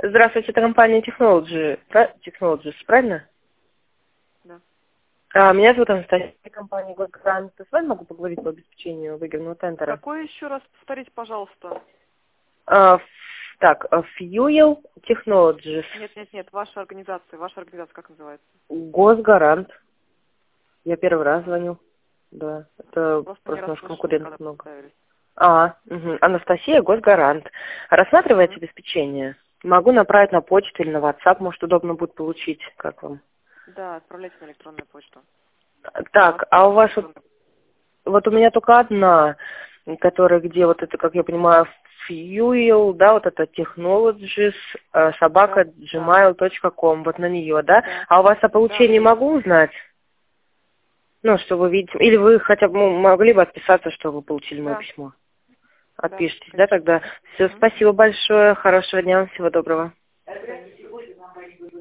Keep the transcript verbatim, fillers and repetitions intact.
Здравствуйте, это компания Technology, пра- Technologies, правильно? Да. А, меня зовут Анастасия, компания Госгрант. С вами могу поговорить по обеспечению выигранного тендера? Какой еще раз повторите, пожалуйста? А, ф- так, а, Fuel Technologies, Нет, нет, нет, ваша организация. Ваша организация как называется? Госгарант. Я первый раз звоню. Да, это Просто не просто наш расслышала, конкурент когда много. представились. А, угу. Анастасия, Госгарант. Рассматриваете Мгм. обеспечение? Могу направить на почту или на WhatsApp, может, удобно будет получить, как вам? Да, отправляйте на электронную почту. Так, а у вас вот, электронную- вот у меня только одна, которая где вот это, как я понимаю, Fuel, да, вот это Technologies, э, собака Да, да, gmail точка ком, вот на нее, да? да, А у вас о да, получении верно. могу узнать? Ну, что вы видите, или вы хотя бы ну, могли бы отписаться, что вы получили мое Да, письмо? да, Отпишитесь, да, конечно. тогда? Все, Мгм. спасибо большое, хорошего дня, всего доброго.